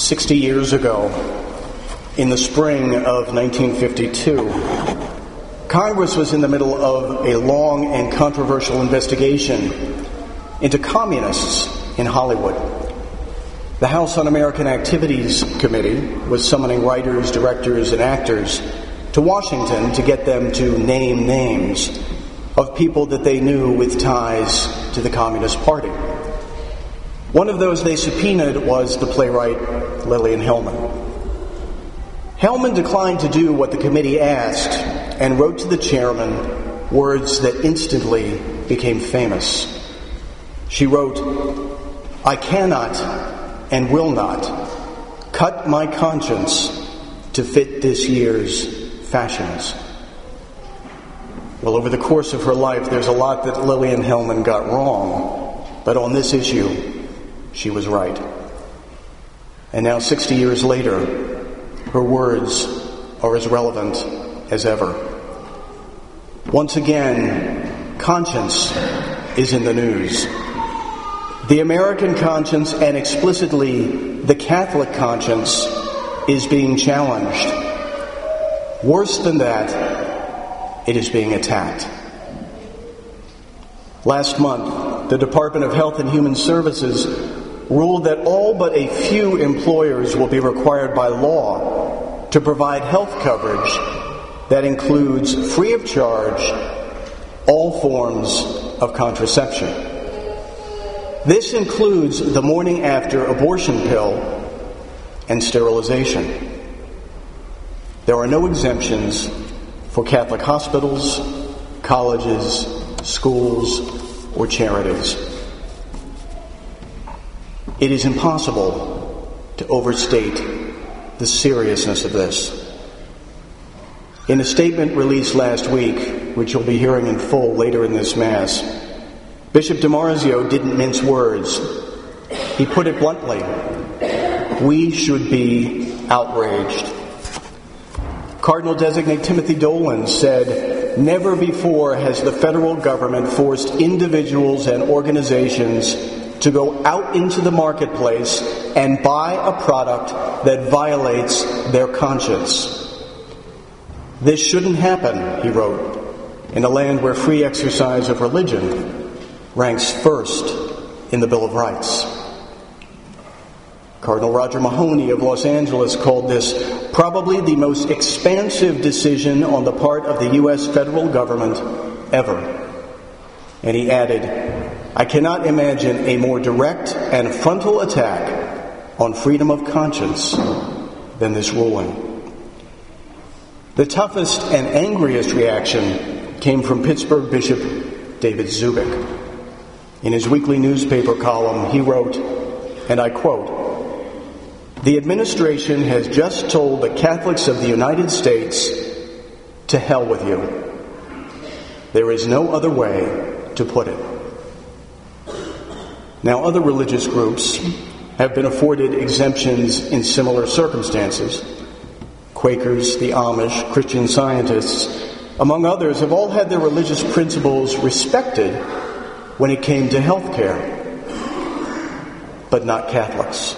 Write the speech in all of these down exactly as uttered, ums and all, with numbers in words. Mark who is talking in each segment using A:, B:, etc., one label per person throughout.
A: Sixty years ago, in the spring of nineteen fifty-two, Congress was in the middle of a long and controversial investigation into communists in Hollywood. The House Un-American Activities Committee was summoning writers, directors, and actors to Washington to get them to name names of people that they knew with ties to the Communist Party. One of those they subpoenaed was the playwright Lillian Hellman. Hellman declined to do what the committee asked and wrote to the chairman words that instantly became famous. She wrote, "I cannot and will not cut my conscience to fit this year's fashions." Well, over the course of her life, there's a lot that Lillian Hellman got wrong, but on this issue, she was right. And now, sixty years later, her words are as relevant as ever. Once again, conscience is in the news. The American conscience, and explicitly the Catholic conscience, is being challenged. Worse than that, it is being attacked. Last month, the Department of Health and Human Services ruled that all but a few employers will be required by law to provide health coverage that includes, free of charge, all forms of contraception. This includes the morning after abortion pill and sterilization. There are no exemptions for Catholic hospitals, colleges, schools, or charities. It is impossible to overstate the seriousness of this. In a statement released last week, which you'll be hearing in full later in this Mass, Bishop DiMarzio didn't mince words. He put it bluntly: we should be outraged. Cardinal-designate Timothy Dolan said, "Never before has the federal government forced individuals and organizations to go out into the marketplace and buy a product that violates their conscience. This shouldn't happen," he wrote, "in a land where free exercise of religion ranks first in the Bill of Rights." Cardinal Roger Mahony of Los Angeles called this probably the most expansive decision on the part of the U S federal government ever. And he added, "I cannot imagine a more direct and frontal attack on freedom of conscience than this ruling." The toughest and angriest reaction came from Pittsburgh Bishop David Zubik. In his weekly newspaper column, he wrote, and I quote, "The administration has just told the Catholics of the United States, to hell with you. There is no other way to put it." Now, other religious groups have been afforded exemptions in similar circumstances. Quakers, the Amish, Christian Scientists, among others, have all had their religious principles respected when it came to health care, but not Catholics.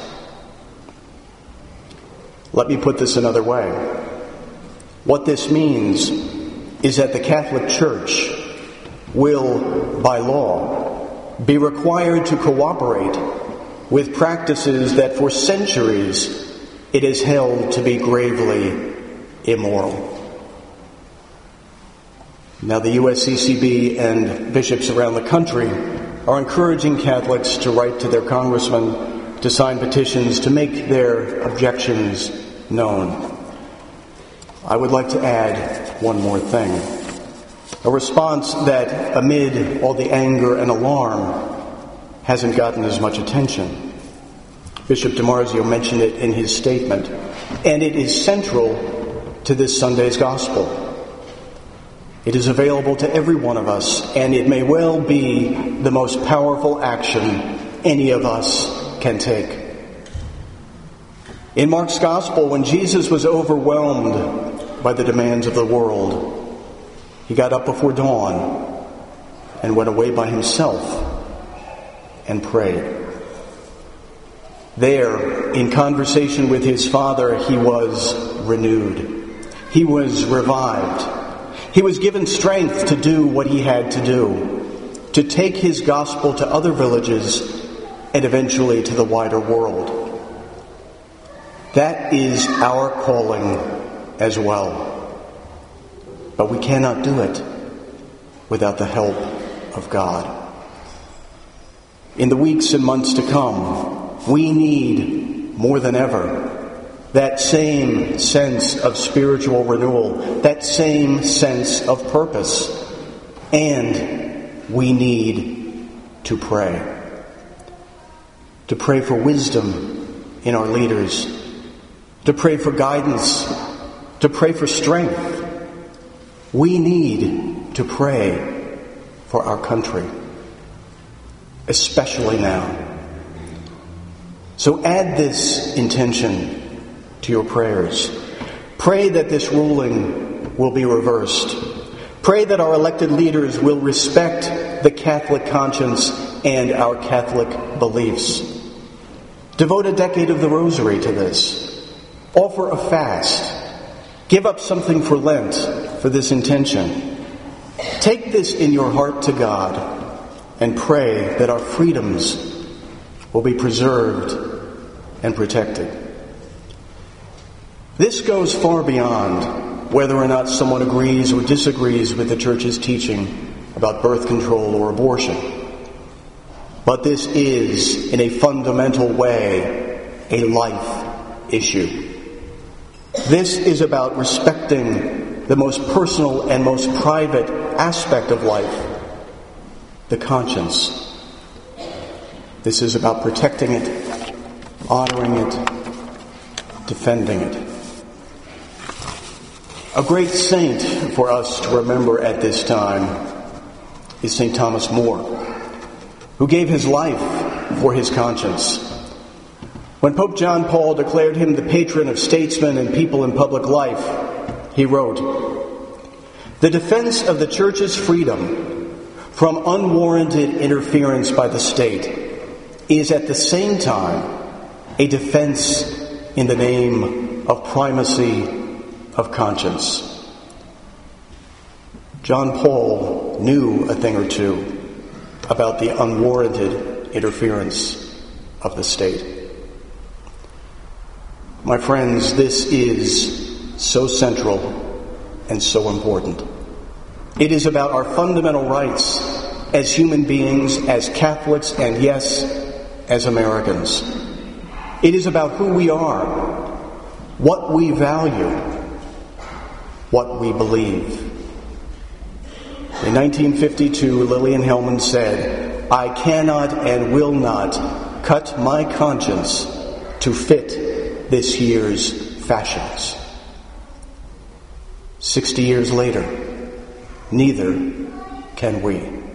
A: Let me put this another way. What this means is that the Catholic Church will, by law, be required to cooperate with practices that for centuries it is held to be gravely immoral. Now, the U S C C B and bishops around the country are encouraging Catholics to write to their congressmen, to sign petitions, to make their objections known. I would like to add one more thing. A response that, amid all the anger and alarm, hasn't gotten as much attention. Bishop DiMarzio mentioned it in his statement, and it is central to this Sunday's gospel. It is available to every one of us, and it may well be the most powerful action any of us can take. In Mark's Gospel, when Jesus was overwhelmed by the demands of the world, he got up before dawn and went away by himself and prayed. There, in conversation with his Father, he was renewed. He was revived. He was given strength to do what he had to do, to take his gospel to other villages and eventually to the wider world. That is our calling as well. But we cannot do it without the help of God. In the weeks and months to come, we need, more than ever, that same sense of spiritual renewal, that same sense of purpose. And we need to pray. To pray for wisdom in our leaders. To pray for guidance. To pray for strength. We need to pray for our country, especially now. So add this intention to your prayers. Pray that this ruling will be reversed. Pray that our elected leaders will respect the Catholic conscience and our Catholic beliefs. Devote a decade of the Rosary to this. Offer a fast. Give up something for Lent for this intention. Take this in your heart to God and pray that our freedoms will be preserved and protected. This goes far beyond whether or not someone agrees or disagrees with the Church's teaching about birth control or abortion. But this is, in a fundamental way, a life issue. This is about respecting the most personal and most private aspect of life, the conscience. This is about protecting it, honoring it, defending it. A great saint for us to remember at this time is Saint Thomas More, who gave his life for his conscience. When Pope John Paul declared him the patron of statesmen and people in public life, he wrote, "The defense of the Church's freedom from unwarranted interference by the state is at the same time a defense in the name of primacy of conscience." John Paul knew a thing or two about the unwarranted interference of the state. My friends, this is so central and so important. It is about our fundamental rights as human beings, as Catholics, and yes, as Americans. It is about who we are, what we value, what we believe. In nineteen fifty-two, Lillian Hellman said, "I cannot and will not cut my conscience to fit this year's fashions." Sixty years later, neither can we.